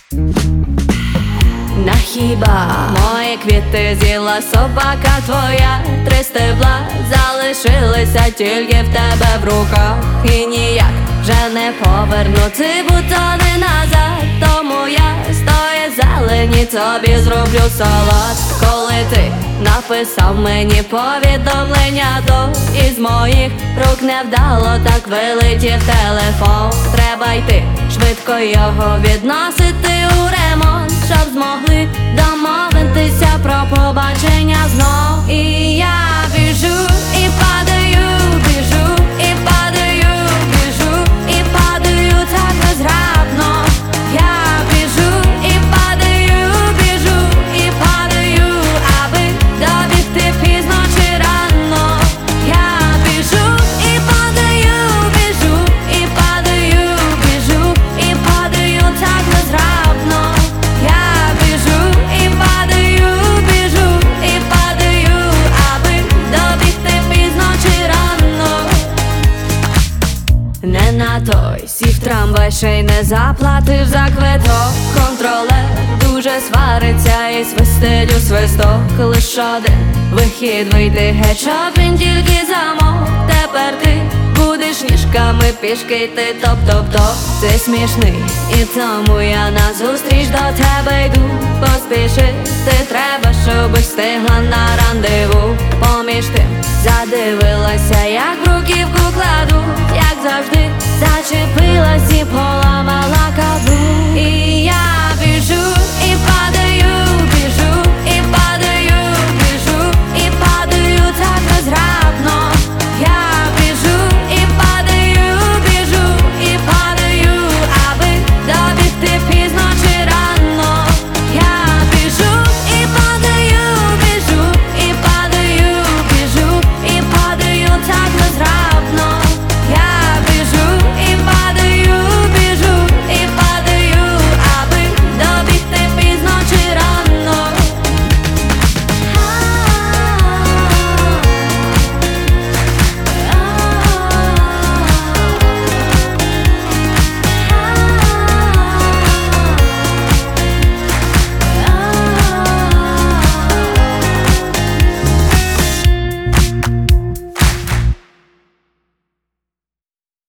На хіба мої квіти з'їла собака твоя? 3 стебла залишилися тільки в тебе в руках, і ніяк вже не повернути бутони назад. Тому я з тої зелені тобі зроблю салат. Коли ти написав мені повідомлення, то із моїх рук невдало так вилетів телефон. Треба йти швидко його відносити у ремонт, щоб змогли домовитися про побачення знов. І я біжу і падаю, біжу і падаю, біжу і падаю так безграбно. Я біжу і падаю, біжу і падаю, аби добігти пізно чи рано. Я біжу і падаю, біжу і падаю, біжу і падаю так безграбно. Я біжу і падаю, біжу і падаю, аби добігти пізно чи рано. Не на той сів трамвай, ще й не заплатив за квиток. Контролер дуже свариться і свистить у свисток. Лиш один вихід, вийти геть, щоб він тільки замовк. Тепер ти будеш ніжками пішки йти топ-топ-топ. Ти смішний, і тому я назустріч до тебе йду. Поспішити треба, щоб встигла на рандеву. Поміж тим задивилася, як бруківку кладу, як завжди зачепилась і